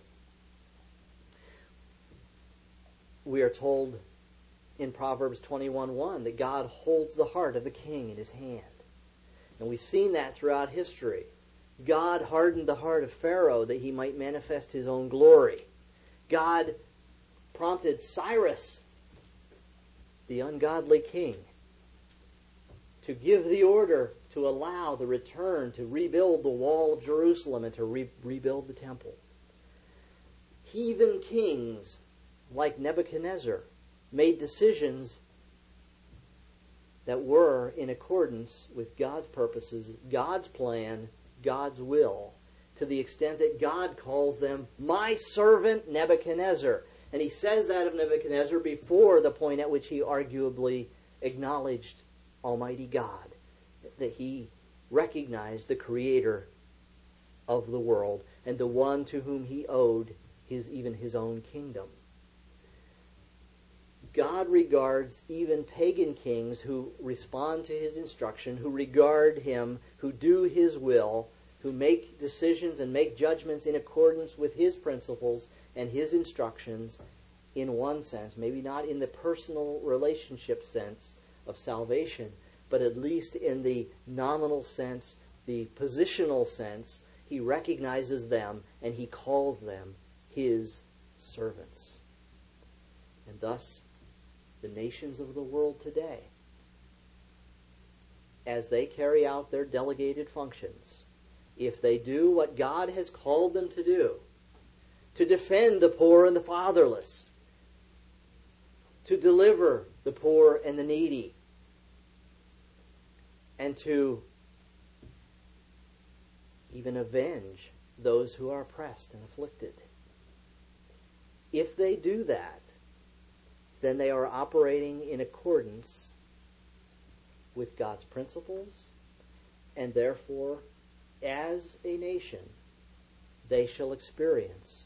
We are told in Proverbs twenty-one one that God holds the heart of the king in his hand. And we've seen that throughout history. God hardened the heart of Pharaoh that he might manifest his own glory. God prompted Cyrus, the ungodly king, to give the order to allow the return to rebuild the wall of Jerusalem and to re- rebuild the temple. Heathen kings like Nebuchadnezzar made decisions that were in accordance with God's purposes, God's plan, God's will, to the extent that God calls them my servant Nebuchadnezzar. And he says that of Nebuchadnezzar before the point at which he arguably acknowledged Almighty God, that he recognized the creator of the world and the one to whom he owed his even his own kingdom. God regards even pagan kings who respond to his instruction, who regard him, who do his will, who make decisions and make judgments in accordance with his principles and his instructions in one sense, maybe not in the personal relationship sense of salvation, but at least in the nominal sense, the positional sense. He recognizes them and he calls them his servants. And thus, the nations of the world today, as they carry out their delegated functions, if they do what God has called them to do, to defend the poor and the fatherless, to deliver the poor and the needy, and to even avenge those who are oppressed and afflicted. If they do that, then they are operating in accordance with God's principles, and therefore, as a nation, they shall experience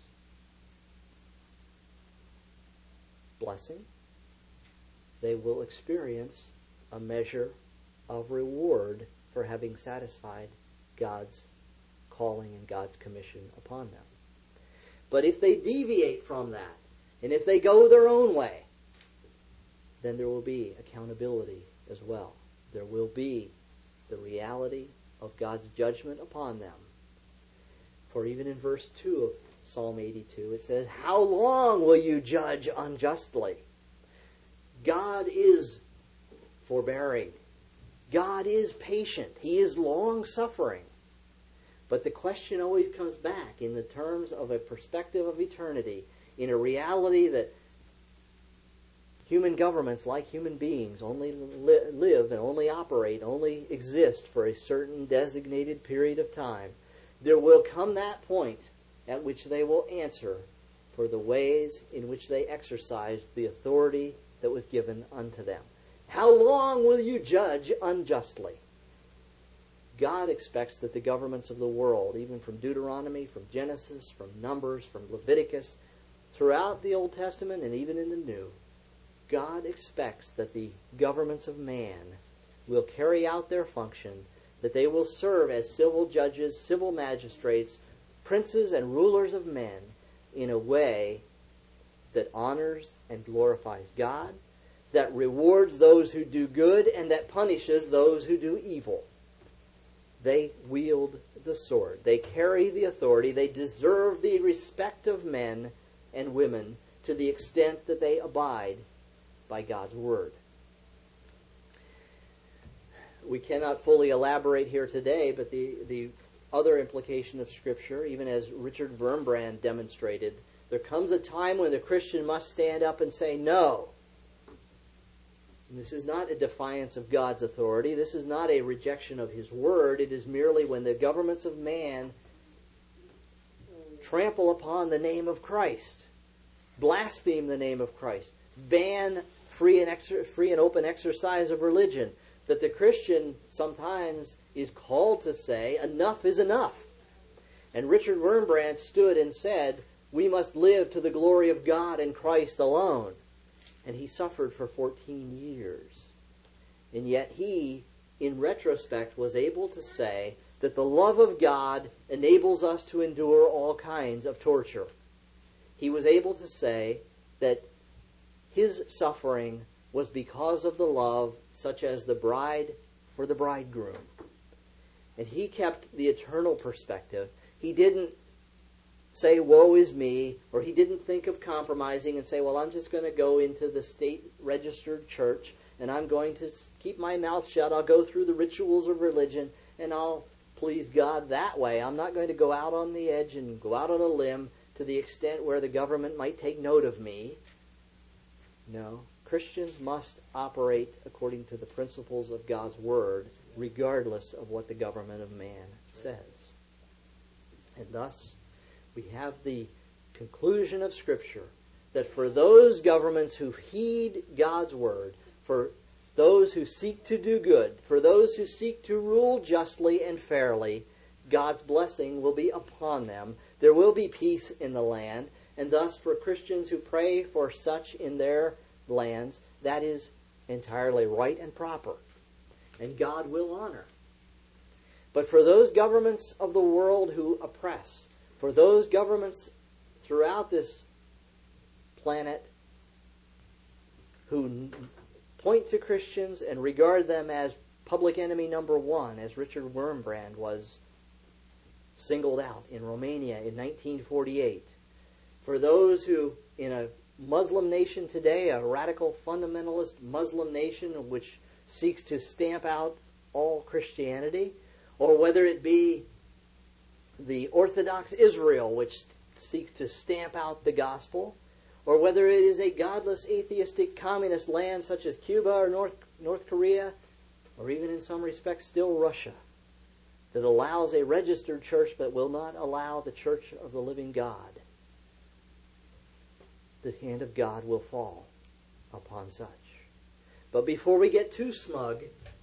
blessing. They will experience a measure of reward for having satisfied God's calling and God's commission upon them. But if they deviate from that, and if they go their own way, then there will be accountability as well. There will be the reality of God's judgment upon them. For even in verse two of Psalm eighty-two, it says, "How long will you judge unjustly?" God is forbearing. God is patient. He is long-suffering. But the question always comes back in the terms of a perspective of eternity, in a reality that human governments, like human beings, only li- live and only operate, only exist for a certain designated period of time. There will come that point at which they will answer for the ways in which they exercised the authority that was given unto them. How long will you judge unjustly? God expects that the governments of the world, even from Deuteronomy, from Genesis, from Numbers, from Leviticus, throughout the Old Testament and even in the New, God expects that the governments of man will carry out their function, that they will serve as civil judges, civil magistrates, princes and rulers of men in a way that honors and glorifies God, that rewards those who do good, and that punishes those who do evil. They wield the sword. They carry the authority. They deserve the respect of men and women to the extent that they abide by God's word. We cannot fully elaborate here today, but the, the other implication of Scripture, even as Richard Wurmbrand demonstrated, there comes a time when the Christian must stand up and say no. And this is not a defiance of God's authority. This is not a rejection of His word. It is merely when the governments of man trample upon the name of Christ, blaspheme the name of Christ, ban free and, exer- free and open exercise of religion, that the Christian sometimes is called to say, enough is enough. And Richard Wurmbrand stood and said, we must live to the glory of God and Christ alone. And he suffered for fourteen years. And yet he, in retrospect, was able to say that the love of God enables us to endure all kinds of torture. He was able to say that his suffering was because of the love, such as the bride for the bridegroom. And he kept the eternal perspective. He didn't say, woe is me, or he didn't think of compromising and say, well, I'm just going to go into the state-registered church, and I'm going to keep my mouth shut. I'll go through the rituals of religion, and I'll please God that way. I'm not going to go out on the edge and go out on a limb to the extent where the government might take note of me. No. Christians must operate according to the principles of God's Word, regardless of what the government of man says. And thus, we have the conclusion of Scripture that for those governments who heed God's Word, for those who seek to do good, for those who seek to rule justly and fairly, God's blessing will be upon them. There will be peace in the land, and thus for Christians who pray for such in their lands, that is entirely right and proper, and God will honor. But for those governments of the world who oppress, for those governments throughout this planet who point to Christians and regard them as public enemy number one, as Richard Wurmbrand was singled out in Romania in nineteen forty-eight, for those who in a Muslim nation today, a radical fundamentalist Muslim nation which seeks to stamp out all Christianity, or whether it be the Orthodox Israel which seeks to stamp out the gospel, or whether it is a godless, atheistic, communist land such as Cuba or North, North Korea, or even in some respects still Russia, that allows a registered church but will not allow the church of the living God, the hand of God will fall upon such. But before we get too smug,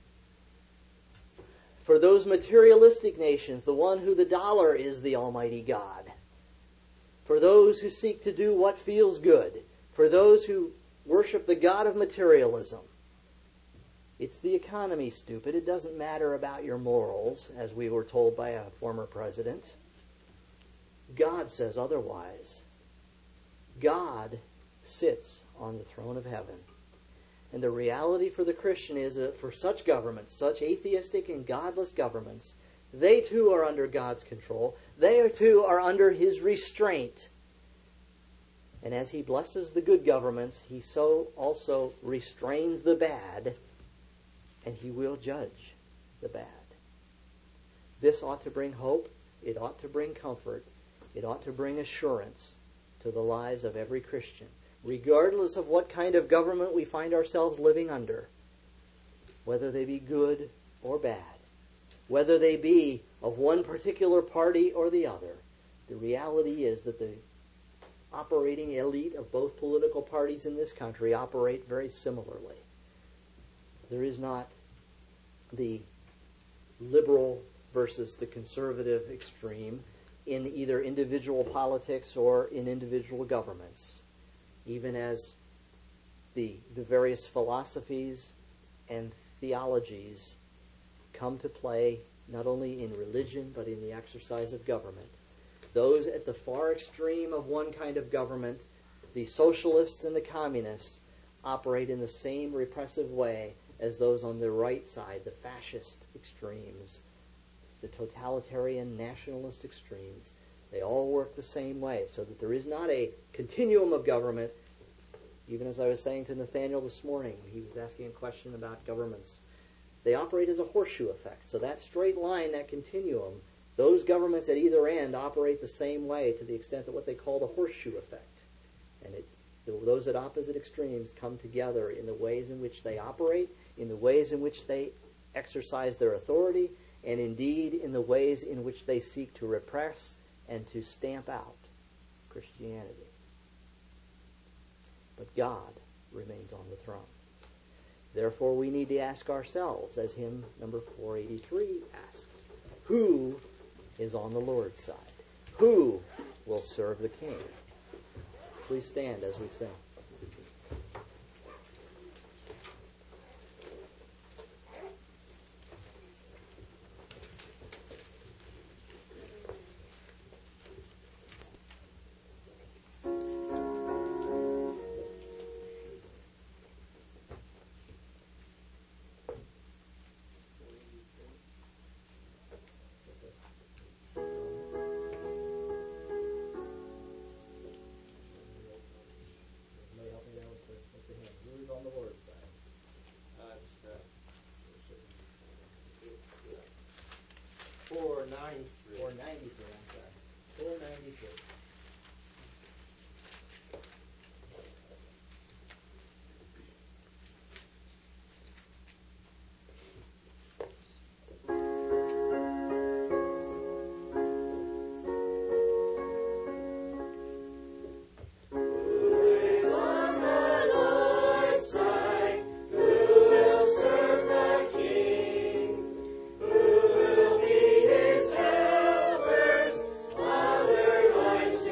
for those materialistic nations, the one who the dollar is the Almighty God, for those who seek to do what feels good, for those who worship the God of materialism, it's the economy, stupid. It doesn't matter about your morals, as we were told by a former president. God says otherwise. God sits on the throne of heaven. And the reality for the Christian is that for such governments, such atheistic and godless governments, They too are under God's control. They too are under His restraint. And as He blesses the good governments, He so also restrains the bad, and He will judge the bad. This ought to bring hope. It ought to bring comfort. It ought to bring assurance to the lives of every Christian, regardless of what kind of government we find ourselves living under, whether they be good or bad, whether they be of one particular party or the other. The reality is that the operating elite of both political parties in this country operate very similarly. There is not the liberal versus the conservative extreme in either individual politics or in individual governments, even as the, the various philosophies and theologies come to play not only in religion but in the exercise of government. Those at the far extreme of one kind of government, the socialists and the communists, operate in the same repressive way as those on the right side, the fascist extremes, the totalitarian nationalist extremes. They all work the same way, so that there is not a continuum of government. Even as I was saying to Nathaniel this morning, he was asking a question about governments. They operate as a horseshoe effect. So that straight line, that continuum, those governments at either end operate the same way to the extent that what they call the horseshoe effect. And it, those at opposite extremes come together in the ways in which they operate, in the ways in which they exercise their authority, and indeed in the ways in which they seek to repress and to stamp out Christianity. But God remains on the throne. Therefore, we need to ask ourselves, as hymn number four eighty-three asks, who is on the Lord's side? Who will serve the King? Please stand as we sing. Four ninety-three. four ninety-three, I'm sorry. four ninety-three. Lives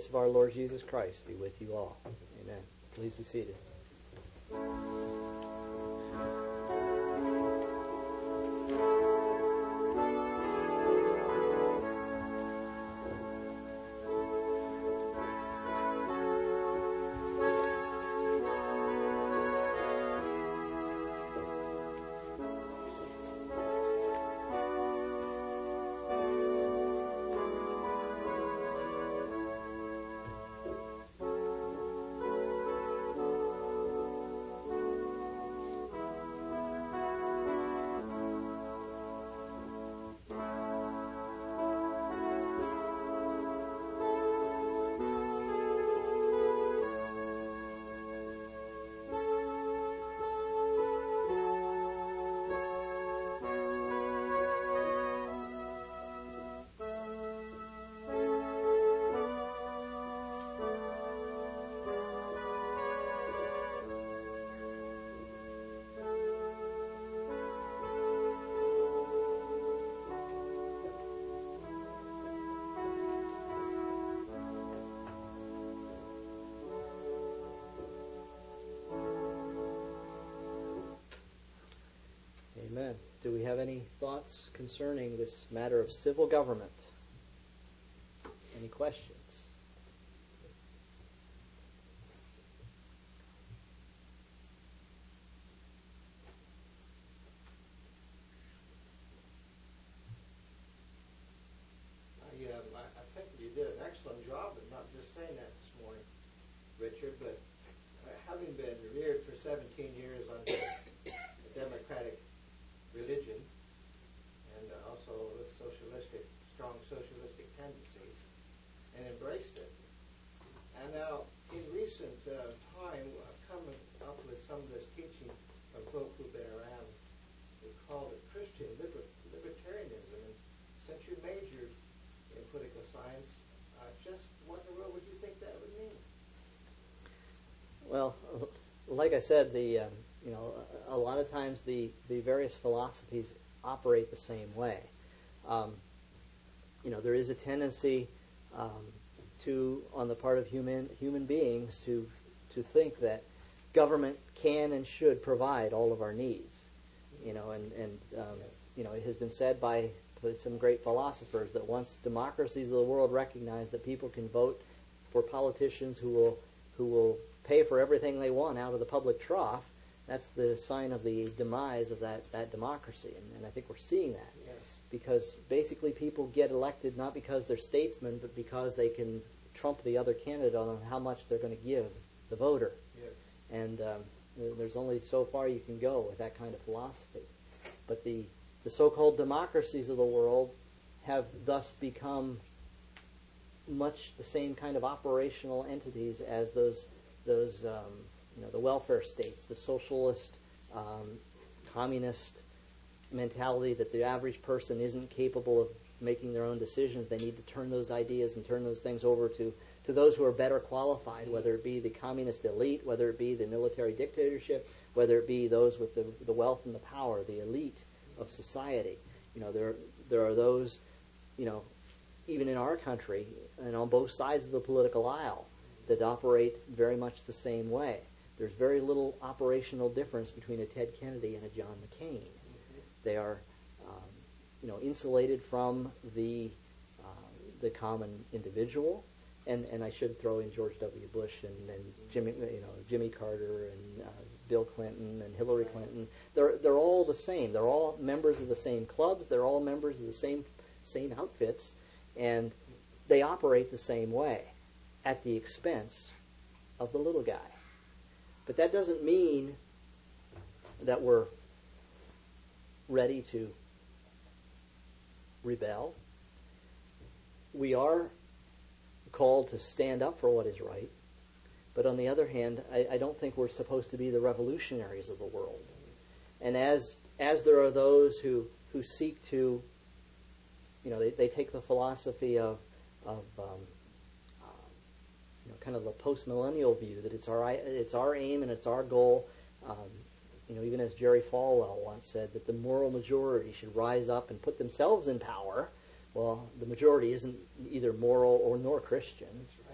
of our Lord Jesus Christ be with you all. Amen. Please be seated. Amen. Do we have any thoughts concerning this matter of civil government? Any questions? I, um, I, I think you did an excellent job of not just saying that this morning, Richard, but uh, having been reared for seventeen years under a democratic religion and uh, also with socialistic, strong socialistic tendencies, and embraced it. And now, in recent uh, time, I've come up with some of this teaching from Poku Beran. We called it Christian liber- libertarianism. And since you majored in political science, uh, just what in the world would you think that would mean? Well, like I said, the um, you know a lot of times the, the various philosophies operate the same way. Um, you know, there is a tendency um, to, on the part of human human beings, to to think that government can and should provide all of our needs. You know, and and um, you know, it has been said by some great philosophers that once democracies of the world recognize that people can vote for politicians who will who will pay for everything they want out of the public trough, that's the sign of the demise of that, that democracy. And, and I think we're seeing that. Yes. Because basically people get elected not because they're statesmen, but because they can trump the other candidate on how much they're going to give the voter. Yes. And um, there's only so far you can go with that kind of philosophy. But the, the so-called democracies of the world have thus become much the same kind of operational entities as those those um, you know the welfare states, the socialist, um, communist mentality that the average person isn't capable of making their own decisions. They need to turn those ideas and turn those things over to, to those who are better qualified, whether it be the communist elite, whether it be the military dictatorship, whether it be those with the, the wealth and the power, the elite of society. You know, there there are those, you know, even in our country and on both sides of the political aisle, that operate very much the same way. There's very little operational difference between a Ted Kennedy and a John McCain. Mm-hmm. They are, um, you know, insulated from the uh, the common individual, and, and I should throw in George W. Bush and, and Jimmy, you know, Jimmy Carter and uh, Bill Clinton and Hillary Clinton. They're they're all the same. They're all members of the same clubs. They're all members of the same same outfits, and they operate the same way, at the expense of the little guy. But that doesn't mean that we're ready to rebel. We are called to stand up for what is right. But on the other hand, I, I don't think we're supposed to be the revolutionaries of the world. And as as there are those who, who seek to, you know, they, they take the philosophy of, of um, You know, kind of the post-millennial view that it's our it's our aim and it's our goal. Um, you know, even as Jerry Falwell once said, that the moral majority should rise up and put themselves in power. Well, the majority isn't either moral or nor Christian. That's right.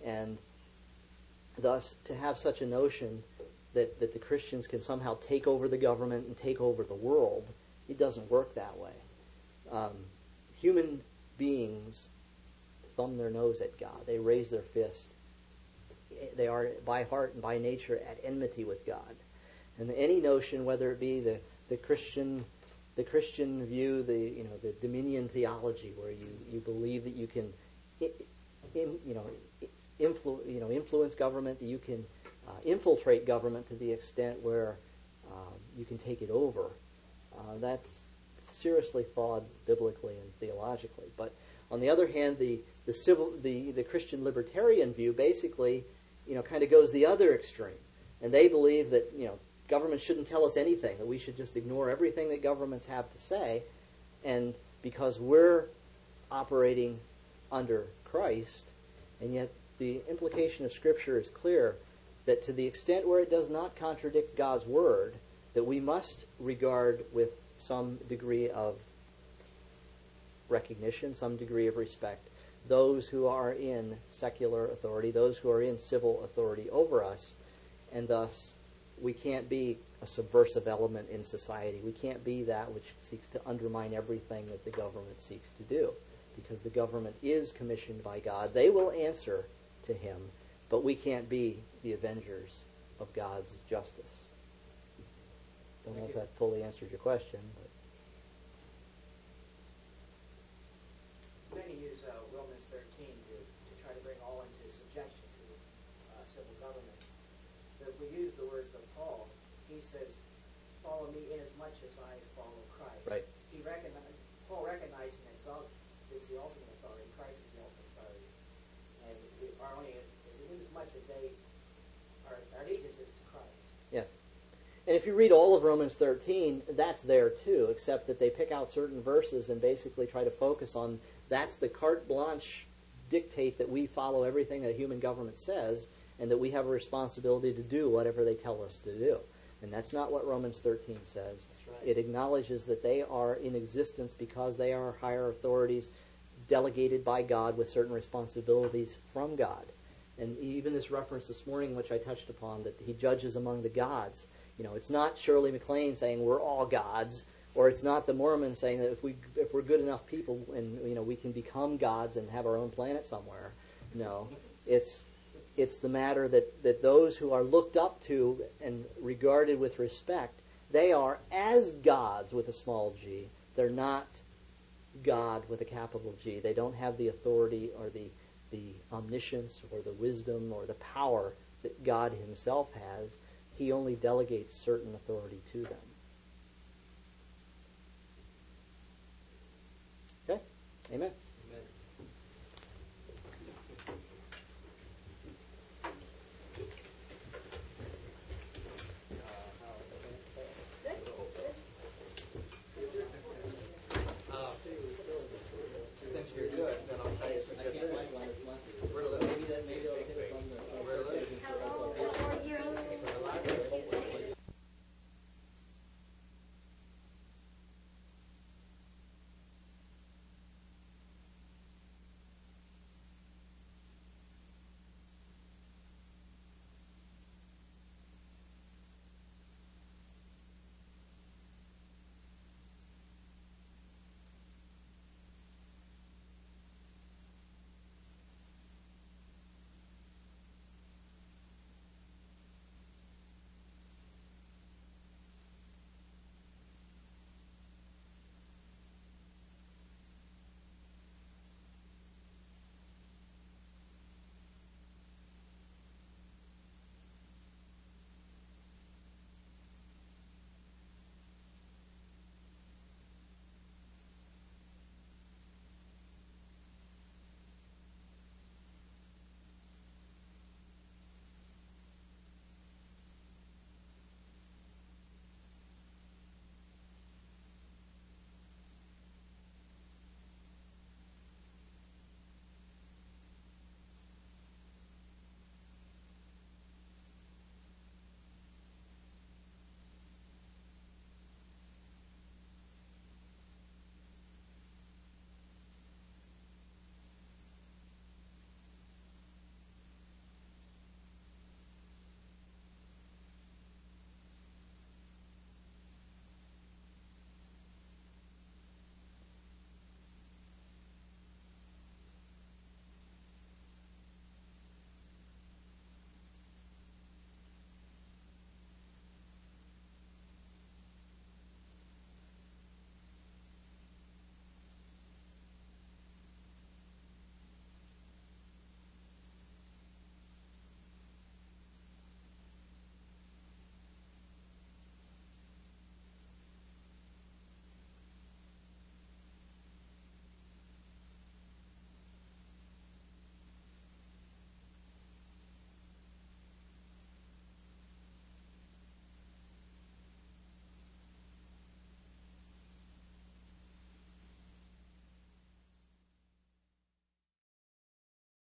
And thus, to have such a notion that, that the Christians can somehow take over the government and take over the world, it doesn't work that way. Um, human beings thumb their nose at God. They raise their fist. They are by heart and by nature at enmity with God. And any notion, whether it be the, the Christian the Christian view, the you know the dominion theology, where you, you believe that you can in, you know influ, you know influence government, that you can uh, infiltrate government to the extent where um, you can take it over. Uh, that's seriously flawed biblically and theologically. But on the other hand, the the civil the, the Christian libertarian view basically you know kind of goes the other extreme, and they believe that you know government shouldn't tell us anything, that we should just ignore everything that governments have to say, and because we're operating under Christ, and yet the implication of Scripture is clear that to the extent where it does not contradict God's Word, that we must regard with some degree of recognition, some degree of respect, those who are in secular authority, those who are in civil authority over us, and thus we can't be a subversive element in society. We can't be that which seeks to undermine everything that the government seeks to do, because the government is commissioned by God. They will answer to Him, but we can't be the avengers of God's justice. Don't know if that fully answered your question, but Many use uh, Romans thirteen to, to try to bring all into subjection to uh, civil government. But if we use the words of Paul, he says, "Follow me in as much as I follow Christ." Right. He recognized, Paul recognizing that God is the ultimate authority, Christ is the ultimate authority, and we are only is in as much as they our our allegiance is to Christ. yes. And if you read all of Romans thirteen, that's there too, except that they pick out certain verses and basically try to focus on that's the carte blanche dictate that we follow everything that human government says, and that we have a responsibility to do whatever they tell us to do. And that's not what Romans thirteen says. That's right. It acknowledges that they are in existence because they are higher authorities delegated by God with certain responsibilities from God. And even this reference this morning, which I touched upon, that He judges among the gods. You know, it's not Shirley MacLaine saying we're all gods, or it's not the Mormons saying that if we if we're good enough people and you know we can become gods and have our own planet somewhere. No, it's it's the matter that, that those who are looked up to and regarded with respect, they are as gods with a small g. They're not God with a capital G. They don't have the authority or the the omniscience or the wisdom or the power that God Himself has. He only delegates certain authority to them. Okay? Amen.